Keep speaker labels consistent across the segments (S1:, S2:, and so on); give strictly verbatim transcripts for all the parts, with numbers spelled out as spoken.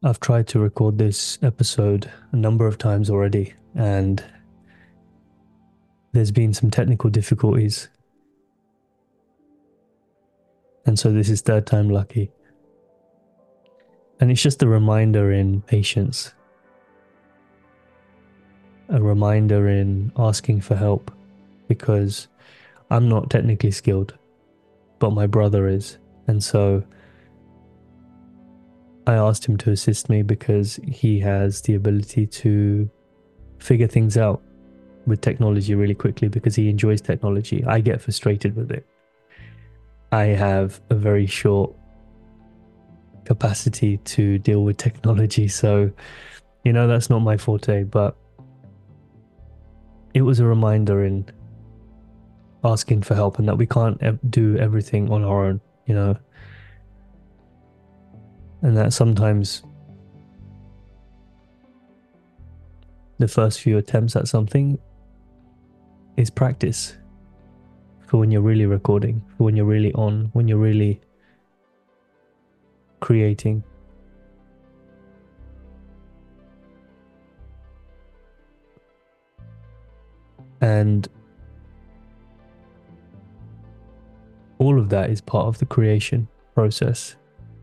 S1: I've tried to record this episode a number of times already, and there's been some technical difficulties. And so this is third time lucky. And it's just a reminder in patience, a reminder in asking for help, because I'm not technically skilled, but my brother is. And so I asked him to assist me because he has the ability to figure things out with technology really quickly because he enjoys technology. I get frustrated with it. I have a very short capacity to deal with technology. So, you know, that's not my forte, but it was a reminder in asking for help and that we can't do everything on our own, you know, and that sometimes the first few attempts at something is practice for when you're really recording, for when you're really on, when you're really creating. And all of that is part of the creation process.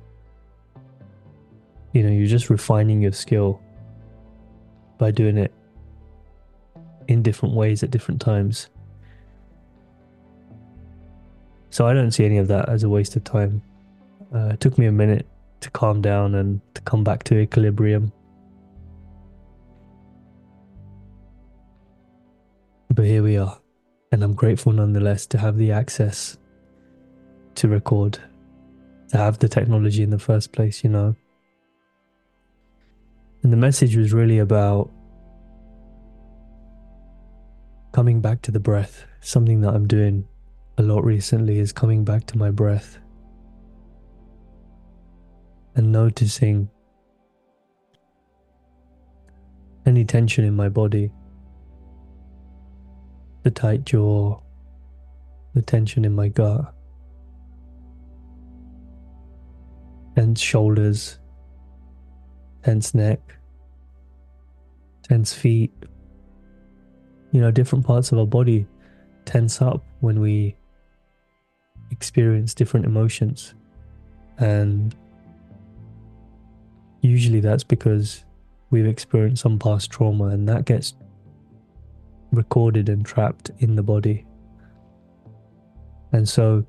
S1: You know, you're just refining your skill by doing it in different ways at different times. So I don't see any of that as a waste of time. Uh, it took me a minute to calm down and to come back to equilibrium. But here we are. And I'm grateful nonetheless to have the access to record, to have the technology in the first place, you know. And the message was really about coming back to the breath. Something that I'm doing a lot recently is coming back to my breath and noticing any tension in my body, the tight jaw, the tension in my gut, tense shoulders, tense neck, tense feet. You know, different parts of our body tense up when we experience different emotions. And usually that's because we've experienced some past trauma, and that gets recorded and trapped in the body. And so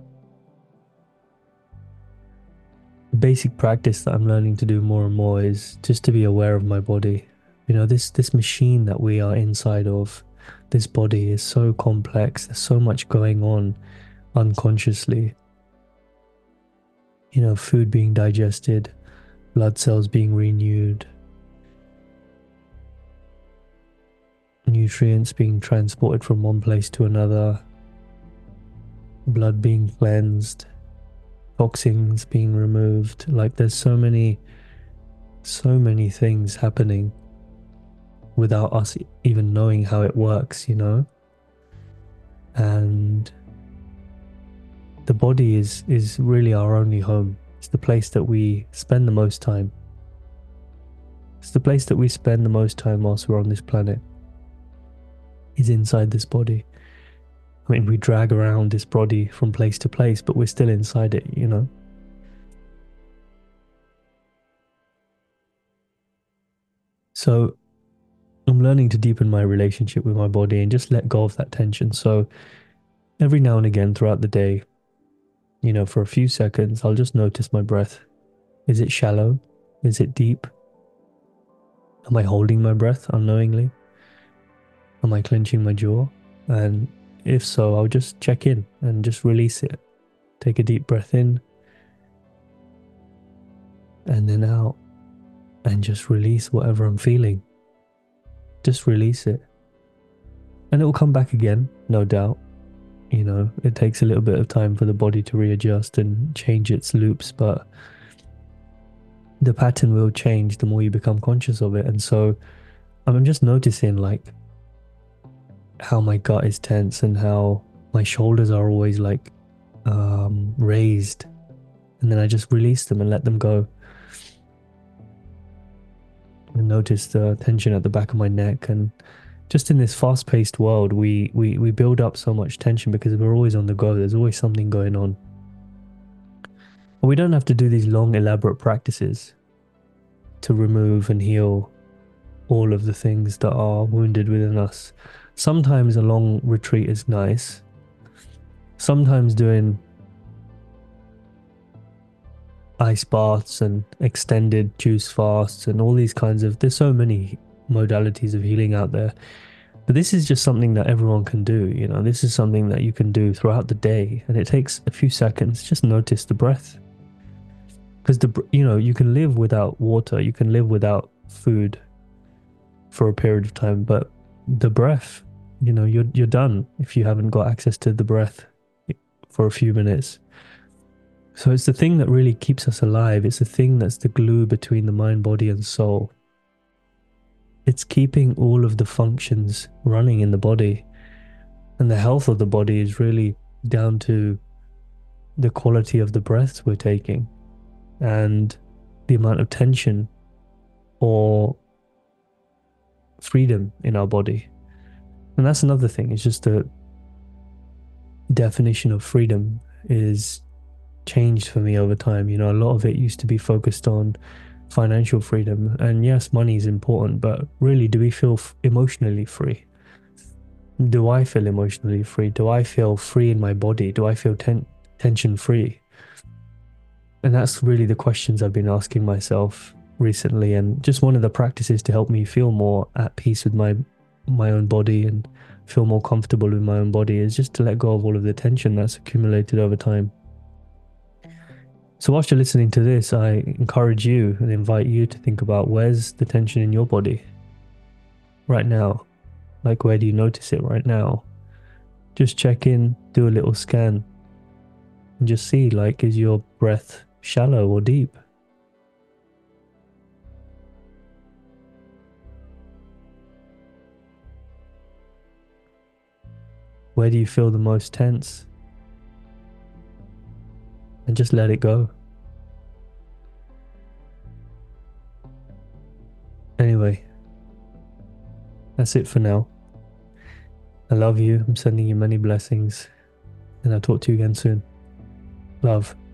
S1: the basic practice that I'm learning to do more and more is just to be aware of my body. You know, this this machine that we are inside of, this body is so complex. There's so much going on unconsciously. You know, food being digested, blood cells being renewed, nutrients being transported from one place to another, blood being cleansed, toxins being removed. Like there's so many, so many things happening without us even knowing how it works, you know? And the body is is really our only home. It's the place that we spend the most time. It's the place that we spend the most time whilst we're on this planet, is inside this body. I mean, we drag around this body from place to place, but we're still inside it, you know? So I'm learning to deepen my relationship with my body and just let go of that tension. So every now and again throughout the day, you know, for a few seconds, I'll just notice my breath. Is it shallow? Is it deep? Am I holding my breath unknowingly? Am I clenching my jaw? And if so, I'll just check in and just release it. Take a deep breath in and then out, and just release whatever I'm feeling. Just release it. And it will come back again, no doubt. You know, it takes a little bit of time for the body to readjust and change its loops, but the pattern will change the more you become conscious of it. And so I'm just noticing like how my gut is tense and how my shoulders are always like um, raised. And then I just release them and let them go. and notice the tension at the back of my neck. And just in this fast-paced world, we we we build up so much tension because we're always on the go. There's always something going on. And we don't have to do these long, elaborate practices to remove and heal all of the things that are wounded within us. Sometimes a long retreat is nice. Sometimes doing ice baths and extended juice fasts and all these kinds of, there's so many modalities of healing out there. But this is just something that everyone can do, you know. This is something that you can do throughout the day, and it takes a few seconds. Just notice the breath. Because the you know, you can live without water, you can live without food for a period of time, but the breath, you know, you're you're done if you haven't got access to the breath for a few minutes. So it's the thing that really keeps us alive. It's the thing that's the glue between the mind, body, and soul. It's keeping all of the functions running in the body. And the health of the body is really down to the quality of the breaths we're taking and the amount of tension or freedom in our body. And that's another thing. It's just the definition of freedom is changed for me over time. You know, a lot of it used to be focused on financial freedom, and yes, money is important, but really, do we feel f- emotionally free? Do I feel emotionally free? Do I feel free in my body? Do I feel ten- tension free? And that's really the questions I've been asking myself recently. And just one of the practices to help me feel more at peace with my my own body and feel more comfortable with my own body is just to let go of all of the tension that's accumulated over time. So whilst you're listening to this, I encourage you and invite you to think about, where's the tension in your body right now? Like, where do you notice it right now? Just check in, do a little scan, and just see, like, is your breath shallow or deep? Where do you feel the most tense? And just let it go. Anyway, that's it for now. I love you. I'm sending you many blessings. And I'll talk to you again soon. Love.